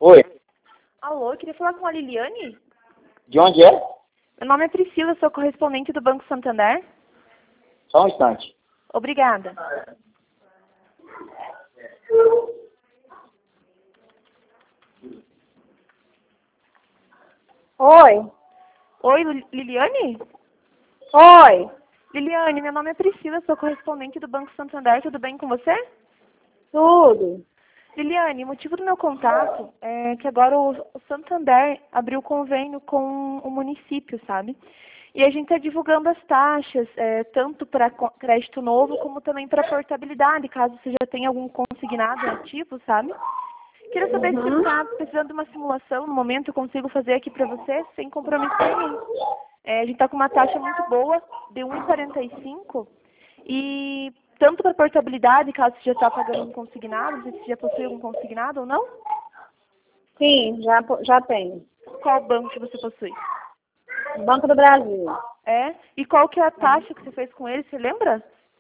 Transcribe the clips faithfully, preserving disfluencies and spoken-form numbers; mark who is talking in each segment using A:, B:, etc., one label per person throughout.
A: Oi,
B: Alô, eu queria falar com a Liliane?
A: de onde é?
B: Meu nome é Priscila, sou correspondente do Banco Santander.
A: Só um instante.
B: Obrigada.
C: Oi.
B: Oi, Lu- Liliane?
C: Oi.
B: Liliane, meu nome é Priscila, sou correspondente do Banco Santander, tudo bem com você?
C: Tudo.
B: Liliane, o motivo do meu contato é que agora o o Santander abriu convênio com o município, sabe? E a gente está divulgando as taxas, é, tanto para crédito novo, como também para portabilidade, caso você já tenha algum consignado ativo, sabe? Queria saber se você
C: Uhum.
B: está precisando de uma simulação, no momento eu consigo fazer aqui para você, sem compromisso nenhum. É, a gente está com uma taxa muito boa, de um vírgula quarenta e cinco, e tanto para portabilidade, caso você já está pagando um consignado, não sei se você já possui algum consignado ou não.
C: Sim, já, po- já tenho.
B: Qual banco que você possui?
C: Banco do Brasil.
B: É? E qual que é a taxa que você fez com ele, você lembra?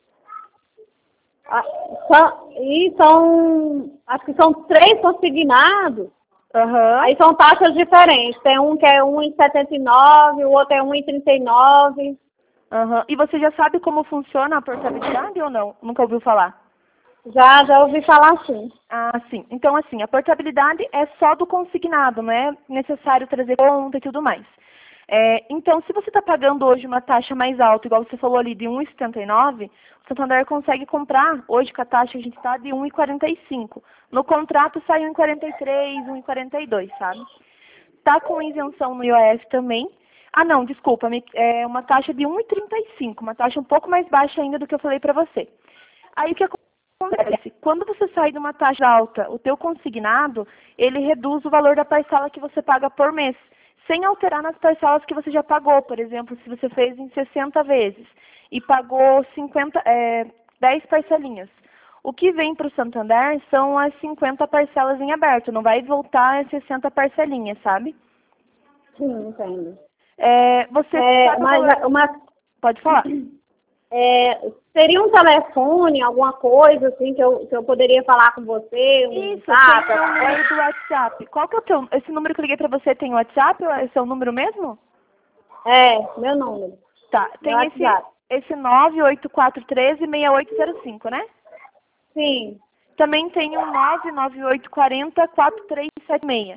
C: Ah, são, e são, acho que são três consignados.
B: Aham.
C: Aí são taxas diferentes. Tem um que é um vírgula setenta e nove, o outro é um vírgula trinta e nove.
B: Aham. E você já sabe como funciona a portabilidade ou não? Nunca ouviu falar?
C: Já, já ouvi falar sim.
B: Ah, sim. Então, assim, a portabilidade é só do consignado, não é necessário trazer conta e tudo mais. É, então, se você está pagando hoje uma taxa mais alta, igual você falou ali, de um vírgula setenta e nove, o Santander consegue comprar, hoje com a taxa a gente está de um vírgula quarenta e cinco. No contrato sai um vírgula quarenta e três, um vírgula quarenta e dois, sabe? Está com isenção no I O F também. Ah, não, desculpa, me- é uma taxa de um vírgula trinta e cinco, uma taxa um pouco mais baixa ainda do que eu falei para você. Aí o que acontece? Quando você sai de uma taxa alta, o teu consignado, ele reduz o valor da parcela que você paga por mês, sem alterar nas parcelas que você já pagou. Por exemplo, se você fez em sessenta vezes e pagou cinquenta, é, dez parcelinhas. O que vem para o Santander são as cinquenta parcelas em aberto, não vai voltar as sessenta parcelinhas, sabe?
C: Sim, entendo.
B: É, você
C: É,
B: sabe o
C: mas
B: valor...
C: uma,
B: Pode falar.
C: é, seria um telefone, alguma coisa assim que eu, que eu poderia falar com você, um
B: Isso,
C: zap,
B: tem o
C: alguma
B: número
C: coisa?
B: do WhatsApp. Qual que é o teu... Esse número que eu liguei pra você tem WhatsApp ou é seu número mesmo?
C: É, meu número.
B: Tá,
C: Meu
B: tem esse,
C: WhatsApp.
B: esse nove oito quatro um três, seis oito zero cinco, né?
C: Sim.
B: Também tem o nove nove oito quatro zero, quatro três sete seis.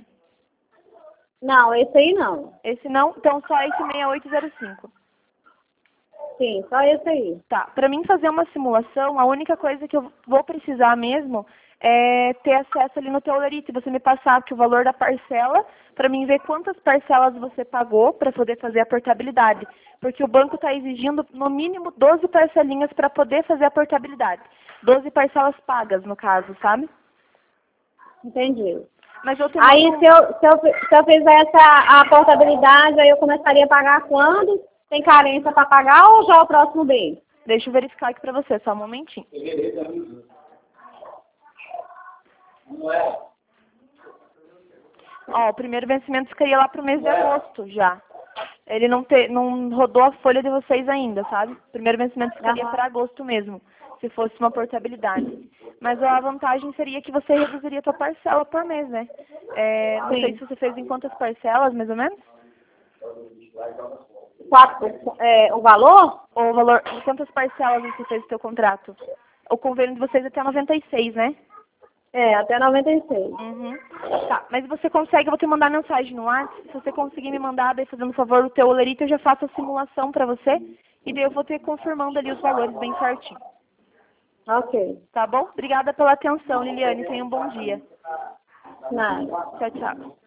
C: Não, esse aí não.
B: Esse não? Então só esse seis oito zero cinco.
C: Sim, só esse aí.
B: Tá, para mim fazer uma simulação, a única coisa que eu vou precisar mesmo é ter acesso ali no teu Lerite, você me passar que o valor da parcela, para mim ver quantas parcelas você pagou para poder fazer a portabilidade. Porque o banco está exigindo no mínimo doze parcelinhas para poder fazer a portabilidade. doze parcelas pagas, no caso, sabe?
C: Entendi.
B: Mas eu te
C: Aí,
B: mando...
C: se eu, se eu, se eu fizesse a, a portabilidade, aí eu começaria a pagar quando? Tem carência para pagar ou já o próximo mês?
B: Deixa eu verificar aqui para você, só um momentinho. Ó, o primeiro vencimento ficaria lá pro mês de agosto já. Ele não, te, não rodou a folha de vocês ainda, sabe? O primeiro vencimento ficaria
C: Aham.
B: para agosto mesmo, se fosse uma portabilidade. Mas a vantagem seria que você reduziria a tua parcela por mês, né? É, não sei
C: Sim.
B: se você fez em quantas parcelas, mais ou menos?
C: Quatro, é, o valor?
B: Ou o valor, em quantas parcelas você fez o teu contrato? O convênio de vocês é até noventa e seis, né?
C: É, até noventa e seis.
B: Uhum. Tá, mas você consegue, eu vou te mandar mensagem no WhatsApp, se você conseguir me mandar, daí fazendo favor o teu olerite, eu já faço a simulação pra você, e daí eu vou ter confirmando ali os valores bem certinho.
C: Ok.
B: Tá bom? Obrigada pela atenção, Liliane, tenha um bom dia.
C: Nada.
B: Tchau, tchau.